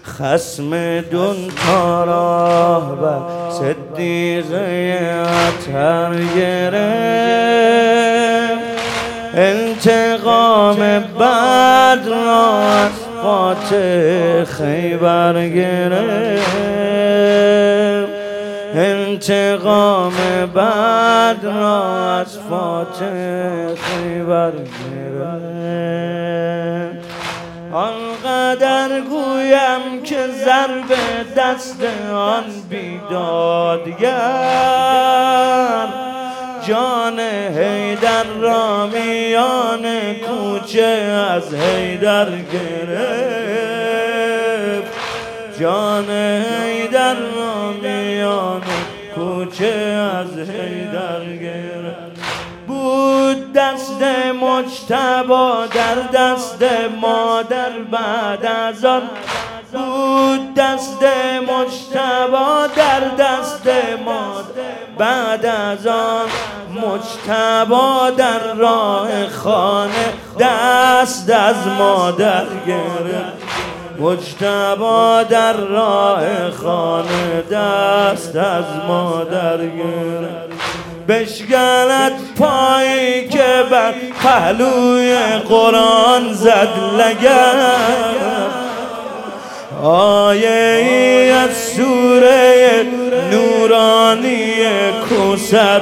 خصم دون راه و صدیقه اطهر گرفت، انتقام بد را از فاتح خیبر گرفت، انتقام بد را از فاتح خیبر گرفت. آنقدر گویم که ضرب دست آن بیدادگر جان حیدر را میان کوچه از حیدر گرفت، جان حیدر را میان کوچه از حیدر گرفت. بود دست مجتبی در دست مادر بعد از آن، بود دست مجتبی در دست مادر بعد از آن، مجتبی در راه خانه دست از مادر گرفت، مجتبی در راه خانه دست از مادر گرفت. بشکند پایی که بر پهلوی قرآن زد لگد، آیه ای از سوره نورانی کوثر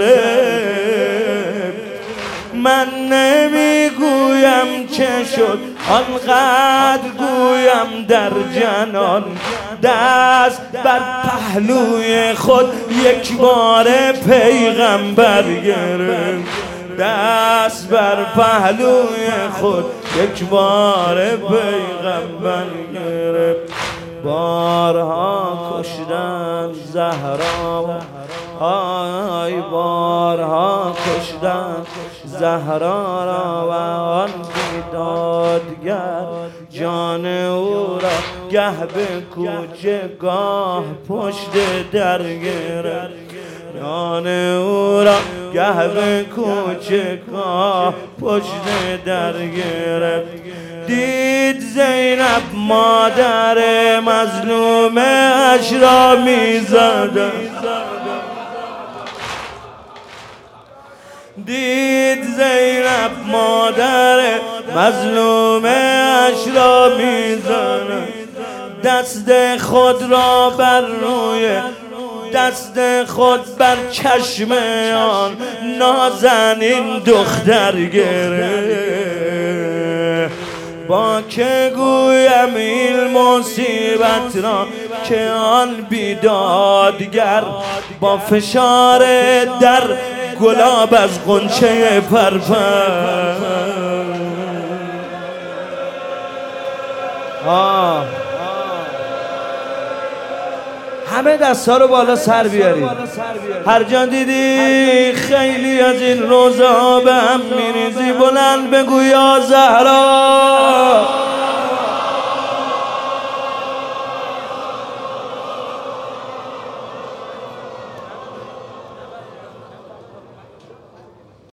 گرفت. من نمیگویم چه شد آنقدر گویم در جنان، دست بر پهلوی خود یک بار پیغمبر گرفت، دست بر پهلوی خود یک بار پیغمبر گرفت. بارها کشتن زهرا، آی بارها کشتن زهرا را و آن بیدادگر جان او را گه به کوچه گاه پشت در گرفت، جان او را گه به کوچه گاه پشت در گرفت. دید زینب مادر مظلوم اش را می‌زد، دید زینب مادر مظلوم اش را می‌زد، دست خود را بر روی دست خود بر چشم آن نازنین دختر گرفت. با که گویم این مصیبت را که آن بیدادگر با فشار در گلاب از غنچه پرپر. همه دست ها رو بالا سر بیارید. هر جا دیدی خیلی از این روزه ها به هم میریزی، بلند بگو یا زهرا.